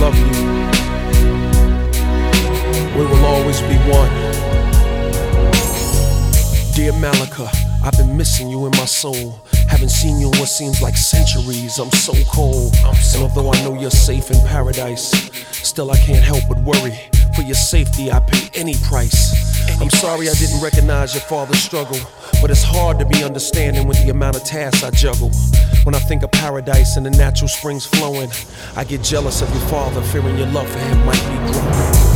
love you. We will always be one. Dear Malika, I've been missing you in my soul. Haven't seen you in what seems like centuries. I'm so cold. And although I know you're safe in paradise, still I can't help but worry. For your safety, I pay any price. I'm sorry I didn't recognize your father's struggle, but it's hard to be understanding with the amount of tasks I juggle. When I think of paradise and the natural springs flowing, I get jealous of your father, fearing your love for him might be growing.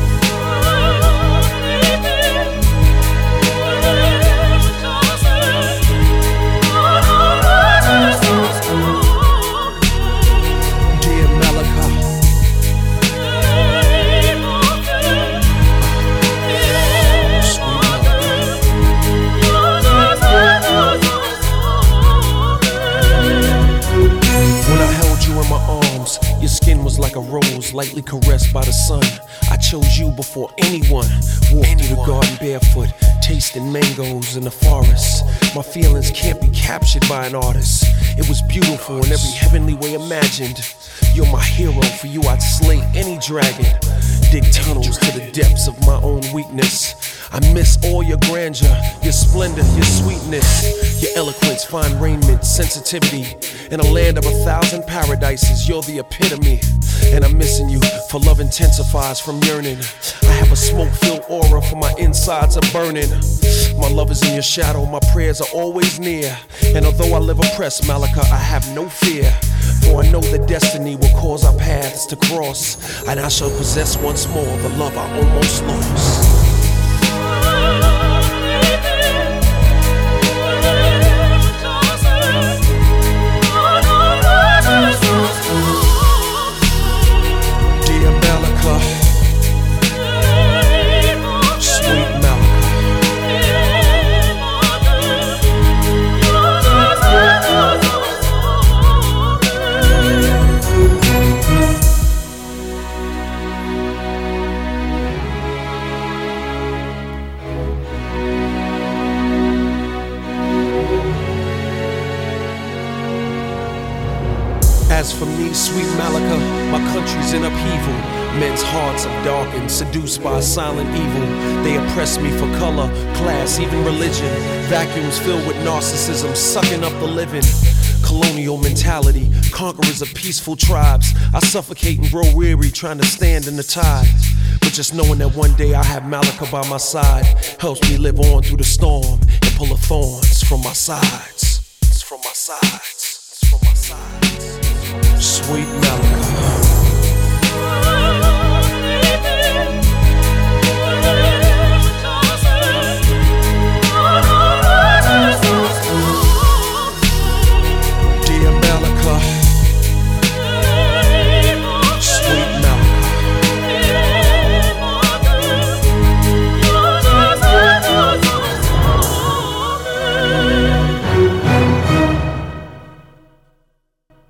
Your skin was like a rose, lightly caressed by the sun. I chose you before anyone. Walked through the garden barefoot, tasting mangoes in the forest. My feelings can't be captured by an artist. It was beautiful in every heavenly way imagined. You're my hero, for you I'd slay any dragon. Dig tunnels to the depths of my own weakness. I miss all your grandeur, your splendor, your sweetness, your eloquence, fine raiment, sensitivity. In a land of 1,000 paradises, you're the epitome. And I'm missing you, for love intensifies from yearning. I have a smoke-filled aura, for my insides are burning. My love is in your shadow, my prayers are always near. And although I live oppressed, Malika, I have no fear. For I know that destiny will cause our paths to cross, and I shall possess once more the love I almost lost. As for me, sweet Malika, my country's in upheaval. Men's hearts are darkened, seduced by a silent evil. They oppress me for color, class, even religion. Vacuums filled with narcissism, sucking up the living. Colonial mentality, conquerors of peaceful tribes. I suffocate and grow weary trying to stand in the tide. But just knowing that one day I have Malika by my side helps me live on through the storm and pull the thorns from my sides. It's from my sides. It's from my sides. Sweet Malika.